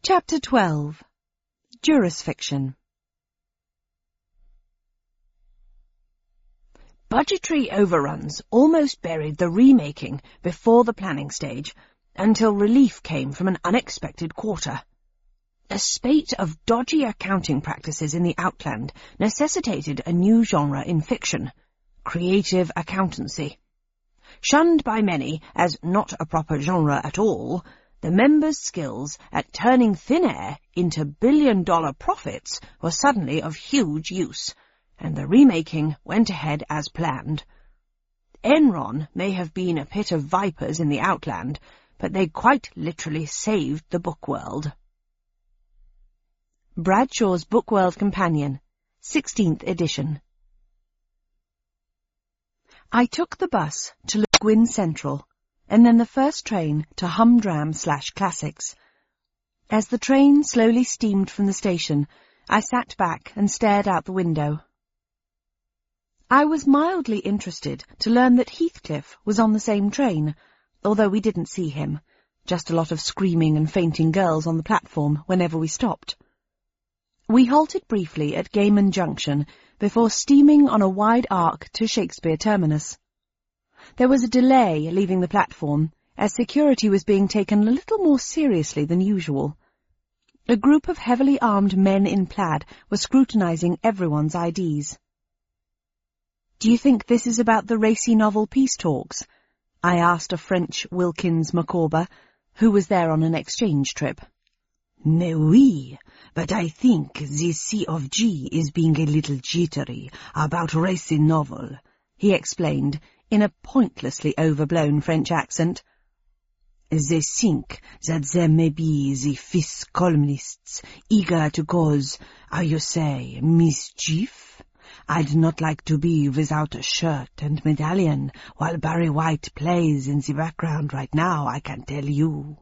Chapter 12. Jurisfiction. Budgetary overruns almost buried the remaking before the planning stage, until relief came from an unexpected quarter. A spate of dodgy accounting practices in the Outland necessitated a new genre in fiction, creative accountancy. Shunned by many as not a proper genre at all, the members' skills at turning thin air into billion-dollar profits were suddenly of huge use, and the remaking went ahead as planned. Enron may have been a pit of vipers in the Outland, but they quite literally saved the book world. Bradshaw's Bookworld Companion, 16th edition. I took the bus to Gwyn Central, and then the first train to Humdrum/Classics. As the train slowly steamed from the station, I sat back and stared out the window. I was mildly interested to learn that Heathcliff was on the same train, although we didn't see him, just a lot of screaming and fainting girls on the platform whenever we stopped. We halted briefly at Gaiman Junction before steaming on a wide arc to Shakespeare Terminus. There was a delay leaving the platform, as security was being taken a little more seriously than usual. A group of heavily armed men in plaid were scrutinizing everyone's IDs. "Do you think this is about the racy novel Peace Talks?" I asked a French Wilkins Micawber, who was there on an exchange trip. Mais oui, but I think this C of G is being a little jittery about racy novel, he explained, in a pointlessly overblown French accent. They think that there may be the fifth columnists eager to cause, how you say, mischief. I'd not like to be without a shirt and medallion while Barry White plays in the background right now, I can tell you.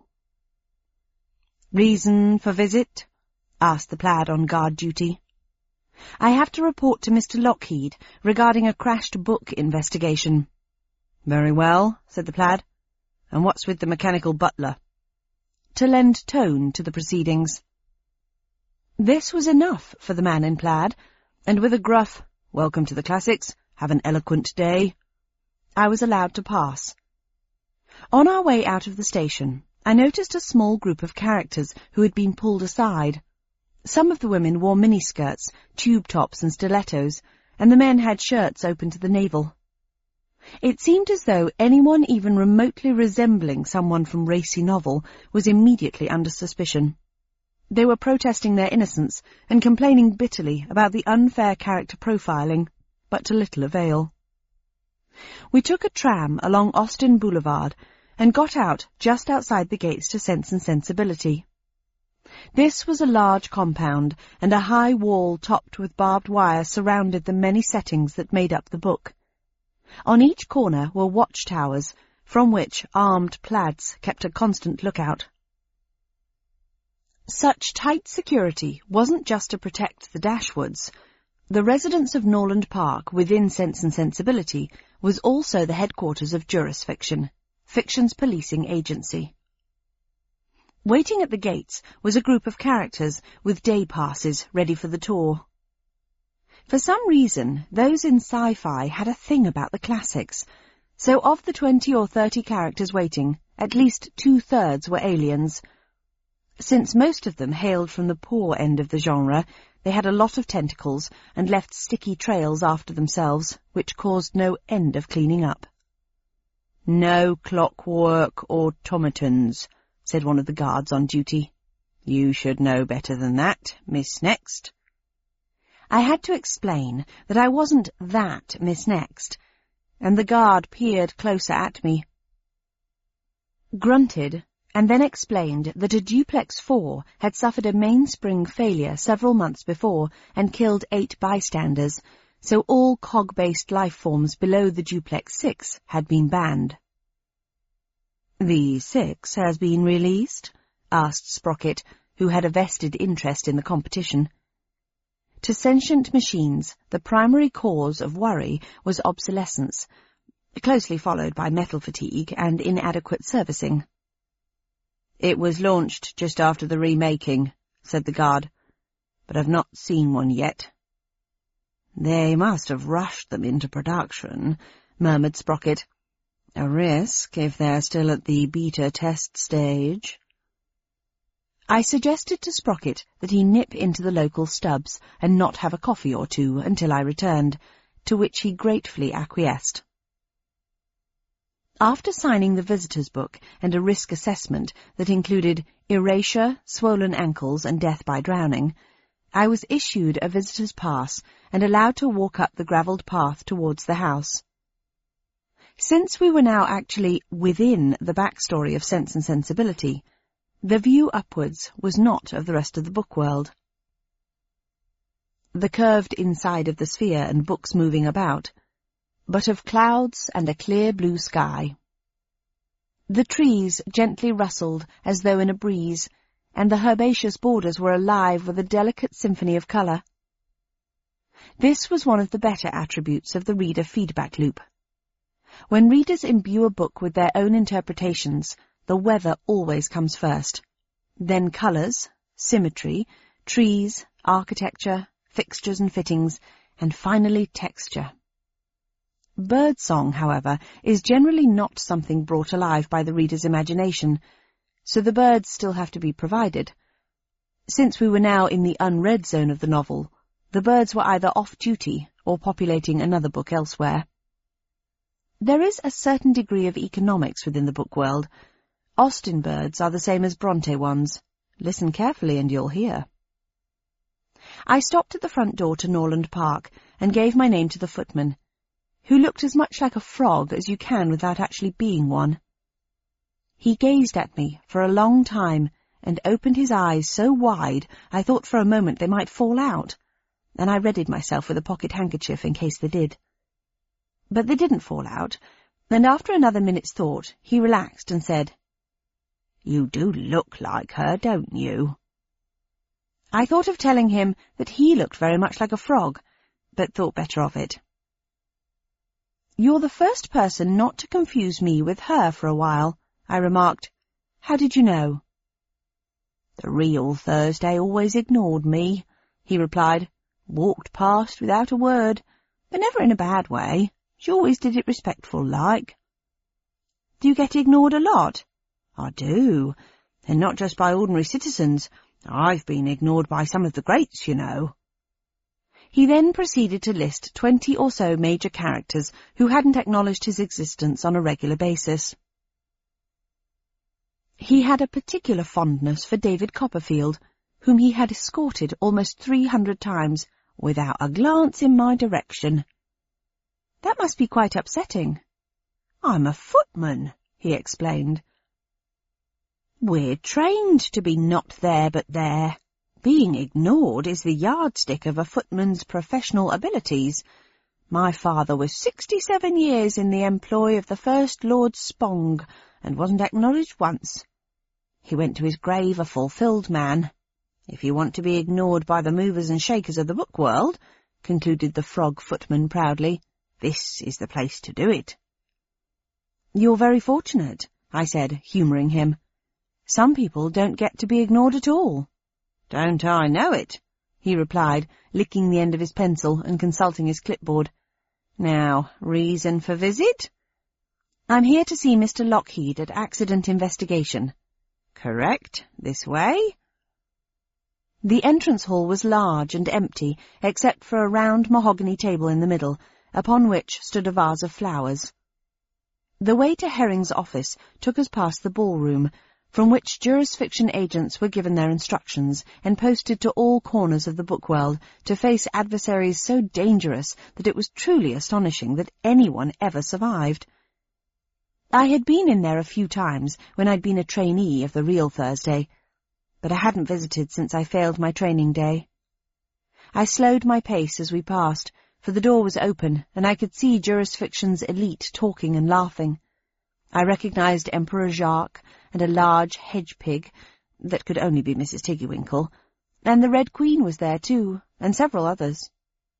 "Reason for visit?" asked the plaid on guard duty. "I have to report to Mr. Lockheed regarding a crashed book investigation." "Very well," said the plaid. "And what's with the mechanical butler?" To lend tone to the proceedings. This was enough for the man in plaid, and with a gruff, "Welcome to the Classics, have an eloquent day," I was allowed to pass. On our way out of the station, I noticed a small group of characters who had been pulled aside. Some of the women wore miniskirts, tube tops and stilettos, and the men had shirts open to the navel. It seemed as though anyone even remotely resembling someone from racy novel was immediately under suspicion. They were protesting their innocence and complaining bitterly about the unfair character profiling, but to little avail. We took a tram along Austin Boulevard and got out just outside the gates to Sense and Sensibility. This was a large compound, and a high wall topped with barbed wire surrounded the many settings that made up the book. On each corner were watchtowers, from which armed plaids kept a constant lookout. Such tight security wasn't just to protect the Dashwoods. The residence of Norland Park within Sense and Sensibility was also the headquarters of Jurisfiction, fiction's policing agency. Waiting at the gates was a group of characters with day passes ready for the tour. For some reason, those in sci-fi had a thing about the classics, so of the 20 or 30 characters waiting, at least 2/3 were aliens. Since most of them hailed from the poor end of the genre, they had a lot of tentacles and left sticky trails after themselves, which caused no end of cleaning up. "No clockwork automatons," said one of the guards on duty. "You should know better than that, Miss Next." I had to explain that I wasn't that Miss Next, and the guard peered closer at me, grunted, and then explained that a Duplex 4 had suffered a mainspring failure several months before and killed 8 bystanders, so all cog-based life forms below the Duplex 6 had been banned. "The 6 has been released?" asked Sprocket, who had a vested interest in the competition. To sentient machines, the primary cause of worry was obsolescence, closely followed by metal fatigue and inadequate servicing. "It was launched just after the remaking," said the guard, "but I've not seen one yet." "They must have rushed them into production," murmured Sprocket. "A risk if they're still at the beta test stage." I suggested to Sprocket that he nip into the local Stubbs and not have a coffee or two until I returned, to which he gratefully acquiesced. After signing the visitor's book and a risk assessment that included erasure, swollen ankles, and death by drowning, I was issued a visitor's pass and allowed to walk up the gravelled path towards the house. Since we were now actually within the backstory of Sense and Sensibility, the view upwards was not of the rest of the book world. The curved inside of the sphere and books moving about, but of clouds and a clear blue sky. The trees gently rustled as though in a breeze, and the herbaceous borders were alive with a delicate symphony of colour. This was one of the better attributes of the reader feedback loop. When readers imbue a book with their own interpretations, the weather always comes first, then colours, symmetry, trees, architecture, fixtures and fittings, and finally texture. Birdsong, however, is generally not something brought alive by the reader's imagination, so the birds still have to be provided. Since we were now in the unread zone of the novel, the birds were either off-duty or populating another book elsewhere. There is a certain degree of economics within the book world. Austen birds are the same as Bronte ones. Listen carefully and you'll hear. I stopped at the front door to Norland Park and gave my name to the footman, who looked as much like a frog as you can without actually being one. He gazed at me for a long time and opened his eyes so wide I thought for a moment they might fall out, and I readied myself with a pocket handkerchief in case they did. But they didn't fall out, and after another minute's thought he relaxed and said, "You do look like her, don't you?" I thought of telling him that he looked very much like a frog, but thought better of it. "You're the first person not to confuse me with her for a while," I remarked. "How did you know?" "The real Thursday always ignored me," he replied. "Walked past without a word, but never in a bad way. She always did it respectful-like." "Do you get ignored a lot?" "I do, and not just by ordinary citizens. I've been ignored by some of the greats, you know." He then proceeded to list 20 or so major characters who hadn't acknowledged his existence on a regular basis. He had a particular fondness for David Copperfield, whom he had escorted almost 300 times, without a glance in my direction. "That must be quite upsetting." "I'm a footman," he explained. "We're trained to be not there but there. Being ignored is the yardstick of a footman's professional abilities. My father was 67 years in the employ of the First Lord Spong, and wasn't acknowledged once. He went to his grave a fulfilled man. If you want to be ignored by the movers and shakers of the book world," concluded the frog footman proudly, "this is the place to do it." "You're very fortunate," I said, humouring him. "Some people don't get to be ignored at all." "Don't I know it?" he replied, licking the end of his pencil and consulting his clipboard. "Now, reason for visit?" "I'm here to see Mr. Lockheed at Accident Investigation." "Correct. This way?" The entrance hall was large and empty, except for a round mahogany table in the middle, upon which stood a vase of flowers. The way to Herring's office took us past the ballroom, from which jurisfiction agents were given their instructions and posted to all corners of the book world to face adversaries so dangerous that it was truly astonishing that anyone ever survived. I had been in there a few times when I'd been a trainee of the real Thursday, but I hadn't visited since I failed my training day. I slowed my pace as we passed, for the door was open and I could see jurisfiction's elite talking and laughing. I recognized Emperor Jacques and a large hedge-pig, that could only be Mrs. Tiggywinkle, and the Red Queen was there too, and several others.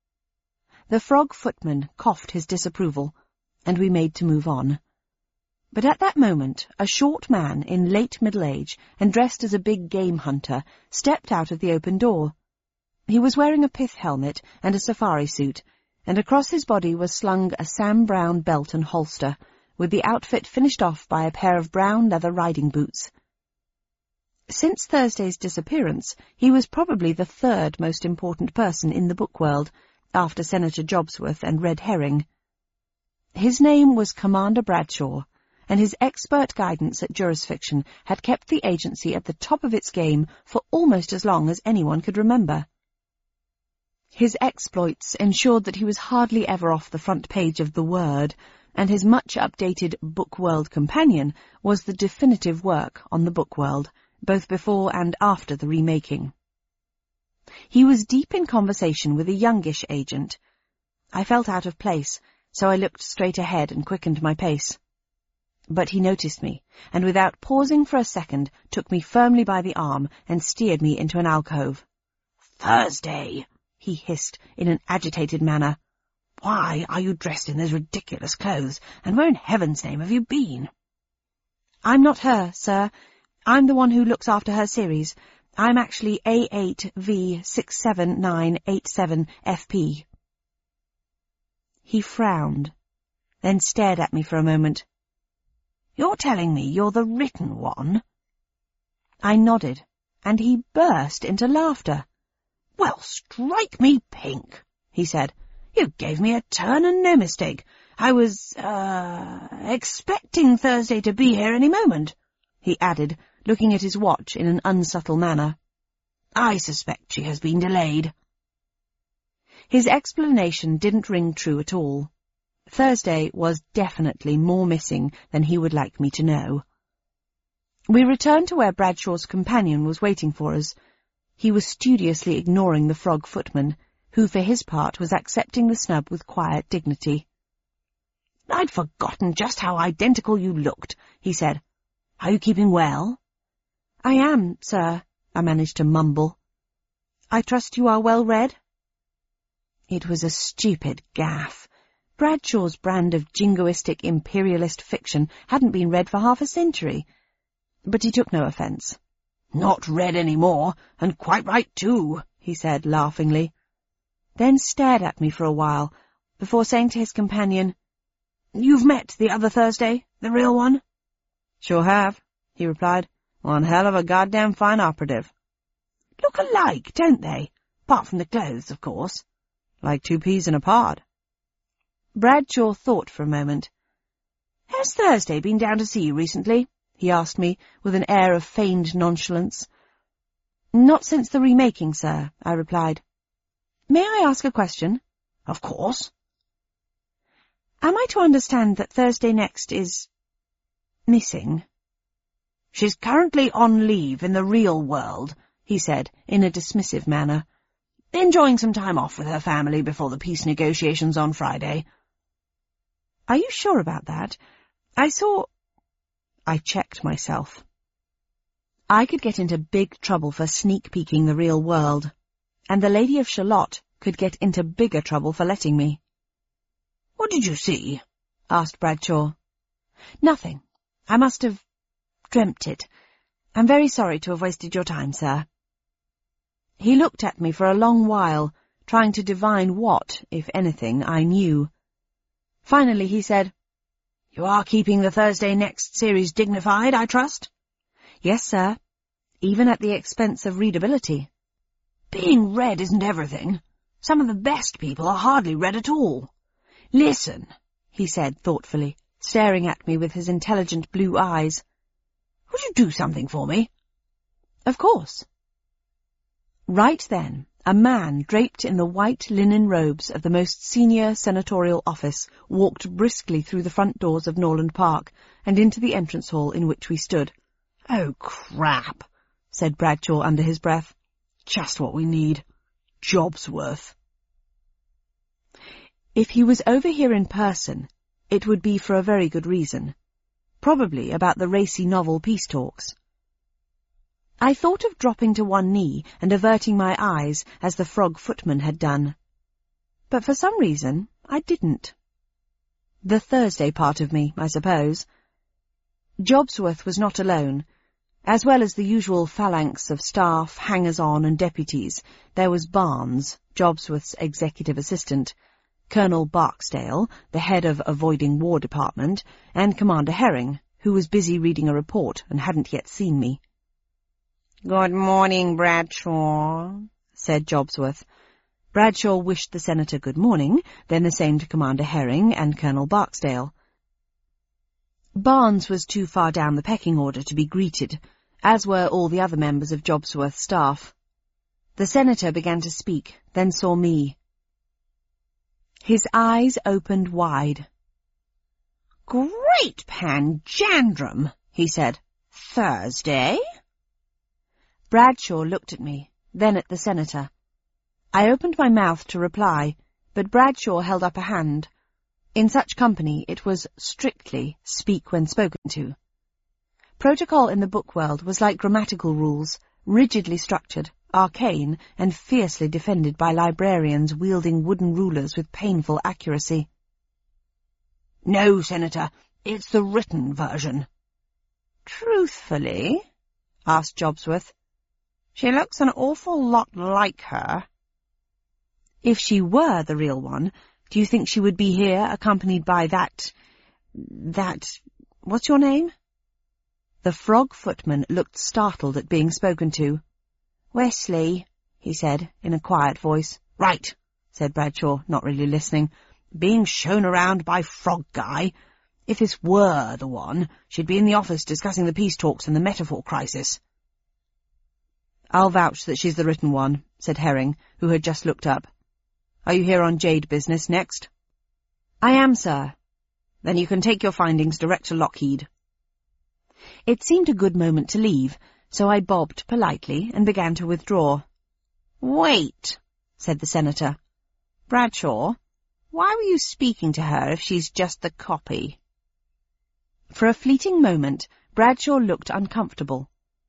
The frog footman coughed his disapproval, and we made to move on. But at that moment, a short man in late middle age and dressed as a big game hunter stepped out of the open door. He was wearing a pith helmet and a safari suit, and across his body was slung a Sam Brown belt and holster, with the outfit finished off by a pair of brown leather riding boots. Since Thursday's disappearance, he was probably the third most important person in the book world, after Senator Jobsworth and Red Herring. His name was Commander Bradshaw, and his expert guidance at jurisfiction had kept the agency at the top of its game for almost as long as anyone could remember. His exploits ensured that he was hardly ever off the front page of The Word, and his much-updated Book World companion was the definitive work on the Book World, both before and after the remaking. He was deep in conversation with a youngish agent. I felt out of place, so I looked straight ahead and quickened my pace. But he noticed me, and without pausing for a second, took me firmly by the arm and steered me into an alcove. "Thursday," he hissed in an agitated manner. "Why are you dressed in those ridiculous clothes, and where in heaven's name have you been?" "I'm not her, sir. I'm the one who looks after her series. I'm actually A8V67987FP. He frowned, then stared at me for a moment. "You're telling me you're the written one?" I nodded, and he burst into laughter. "Well, strike me pink," he said. "You gave me a turn and no mistake. I was, expecting Thursday to be here any moment," he added, looking at his watch in an unsubtle manner. "I suspect she has been delayed." His explanation didn't ring true at all. Thursday was definitely more missing than he would like me to know. We returned to where Bradshaw's companion was waiting for us. He was studiously ignoring the frog footman, who for his part was accepting the snub with quiet dignity. "I'd forgotten just how identical you looked," he said. "Are you keeping well?" "I am, sir," I managed to mumble. "I trust you are well read?" It was a stupid gaffe. Bradshaw's brand of jingoistic imperialist fiction hadn't been read for half a century. But he took no offence. "Not read any more, and quite right too," he said laughingly. Then stared at me for a while, before saying to his companion, "You've met the other Thursday, the real one?" "Sure have," he replied. "One hell of a goddamn fine operative." "Look alike, don't they? Apart from the clothes, of course." "Like two peas in a pod." Bradshaw thought for a moment. "Has Thursday been down to see you recently?" he asked me, with an air of feigned nonchalance. "Not since the remaking, sir," I replied. "May I ask a question?" "Of course." "Am I to understand that Thursday next is missing?" "She's currently on leave in the real world," he said, in a dismissive manner. "Enjoying some time off with her family before the peace negotiations on Friday." "Are you sure about that? I checked myself. I could get into big trouble for sneak-peeking the real world, and the Lady of Shalott could get into bigger trouble for letting me. "What did you see?" asked Bradshaw. "Nothing. I must have dreamt it. I'm very sorry to have wasted your time, sir." He looked at me for a long while, trying to divine what, if anything, I knew. Finally he said, "You are keeping the Thursday Next series dignified, I trust?" "Yes, sir. Even at the expense of readability." "Being read isn't everything. Some of the best people are hardly read at all. Listen," he said thoughtfully, staring at me with his intelligent blue eyes. "Would you do something for me?" "Of course." Right then, a man draped in the white linen robes of the most senior senatorial office walked briskly through the front doors of Norland Park and into the entrance hall in which we stood. "Oh, crap," said Bradshaw under his breath. "Just what we need. Jobsworth." If he was over here in person, it would be for a very good reason. Probably about the racy novel peace talks. I thought of dropping to one knee and averting my eyes as the frog footman had done. But for some reason, I didn't. The Thursday part of me, I suppose. Jobsworth was not alone. As well as the usual phalanx of staff, hangers-on and deputies, there was Barnes, Jobsworth's executive assistant, Colonel Barksdale, the head of Avoiding War Department, and Commander Herring, who was busy reading a report and hadn't yet seen me. "Good morning, Bradshaw," said Jobsworth. Bradshaw wished the Senator good morning, then the same to Commander Herring and Colonel Barksdale. Barnes was too far down the pecking order to be greeted, as were all the other members of Jobsworth's staff. The Senator began to speak, then saw me. His eyes opened wide. "Great panjandrum," he said. "Thursday?" Bradshaw looked at me, then at the Senator. I opened my mouth to reply, but Bradshaw held up a hand. In such company it was strictly speak when spoken to. Protocol in the book world was like grammatical rules, rigidly structured, arcane, and fiercely defended by librarians wielding wooden rulers with painful accuracy. "No, Senator, it's the written version." "Truthfully?" asked Jobsworth. "She looks an awful lot like her." "If she were the real one, do you think she would be here, accompanied by that... what's your name?" The frog footman looked startled at being spoken to. "Wesley," he said, in a quiet voice. "Right," said Bradshaw, not really listening. "Being shown around by Frog Guy. If this were the one, she'd be in the office discussing the peace talks and the metaphor crisis." "I'll vouch that she's the written one," said Herring, who had just looked up. "Are you here on Jade business next?" "I am, sir." "Then you can take your findings direct to Lockheed." It seemed a good moment to leave, so I bobbed politely and began to withdraw. "Wait," said the Senator. "Bradshaw, why were you speaking to her if she's just the copy?" For a fleeting moment, Bradshaw looked uncomfortable.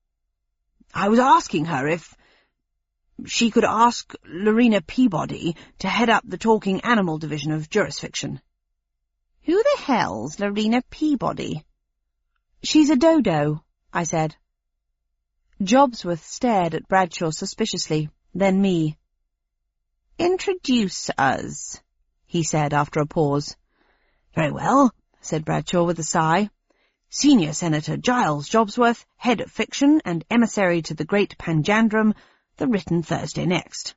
"I was asking her if she could ask Lorena Peabody to head up the Talking Animal division of Jurisfiction." "Who the hell's Lorena Peabody?" "She's a dodo," I said. Jobsworth stared at Bradshaw suspiciously, then me. "Introduce us," he said after a pause. "Very well," said Bradshaw with a sigh. "Senior Senator Giles Jobsworth, head of fiction and emissary to the great panjandrum, the written Thursday next."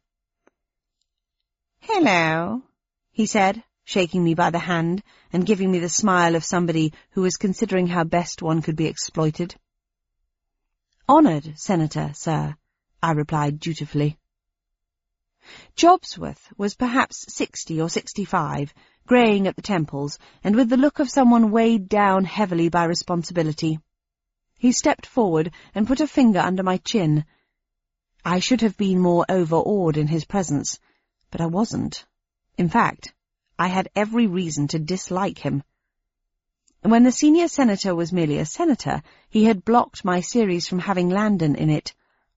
"Hello," he said, shaking me by the hand and giving me the smile of somebody who was considering how best one could be exploited. "Honoured, Senator, sir," I replied dutifully. Jobsworth was perhaps 60 or 65, greying at the temples, and with the look of someone weighed down heavily by responsibility. He stepped forward and put a finger under my chin. I should have been more overawed in his presence, but I wasn't. In fact, I had every reason to dislike him. When the senior senator was merely a senator, he had blocked my series from having Landon in it.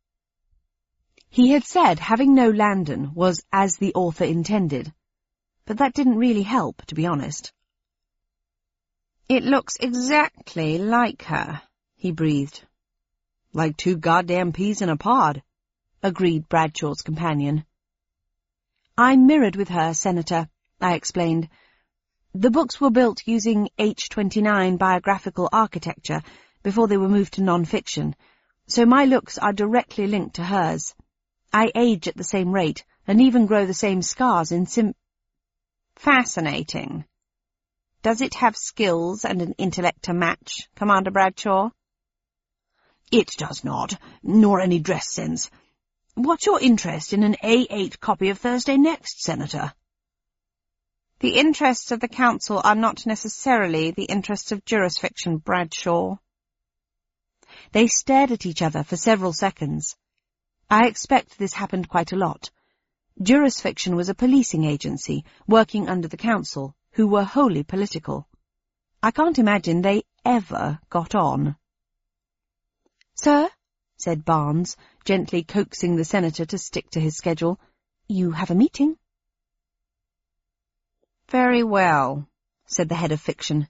He had said having no Landon was as the author intended, but that didn't really help, to be honest. "It looks exactly like her," he breathed. "Like 2 goddamn peas in a pod," agreed Bradshaw's companion. "I mirrored with her, Senator," I explained. "The books were built using H-29 biographical architecture before they were moved to non-fiction, so my looks are directly linked to hers. I age at the same rate, and even grow the same scars in Fascinating. Does it have skills and an intellect to match, Commander Bradshaw?" "It does not, nor any dress sense. What's your interest in an A8 copy of Thursday Next, Senator?" "The interests of the Council are not necessarily the interests of Jurisfiction, Bradshaw." They stared at each other for several seconds. I expect this happened quite a lot. Jurisfiction was a policing agency, working under the Council, who were wholly political. I can't imagine they ever got on. "Sir," said Barnes, gently coaxing the senator to stick to his schedule, "you have a meeting." "Very well," said the head of fiction,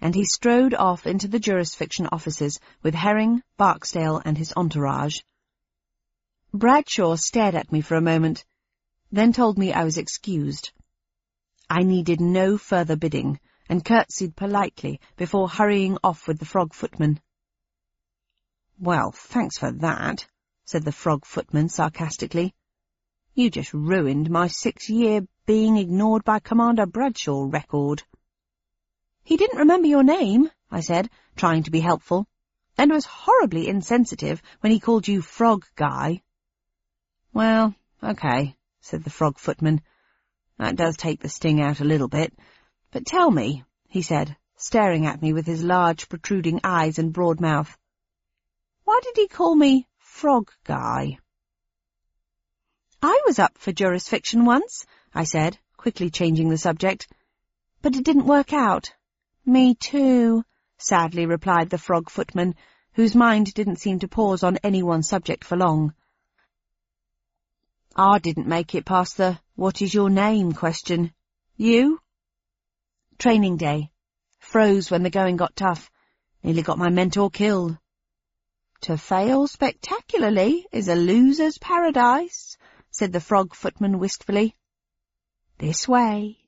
and he strode off into the jurisfiction offices with Herring, Barksdale, and his entourage. Bradshaw stared at me for a moment, then told me I was excused. I needed no further bidding, and curtsied politely before hurrying off with the frog footman. "Well, thanks for that," said the frog footman sarcastically. "You just ruined my 6-year being ignored by Commander Bradshaw record." "He didn't remember your name," I said, trying to be helpful, "and was horribly insensitive when he called you Frog Guy." "Well, okay," said the frog footman. "That does take the sting out a little bit. But tell me," he said, staring at me with his large protruding eyes and broad mouth, "why did he call me Frog Guy?" "I was up for jurisfiction once," I said, quickly changing the subject, "but it didn't work out." "Me too," sadly replied the frog footman, whose mind didn't seem to pause on any one subject for long. "I didn't make it past the 'what is your name' question. You?" "Training day. Froze when the going got tough. Nearly got my mentor killed." "To fail spectacularly is a loser's paradise," said the frog footman wistfully. "This way."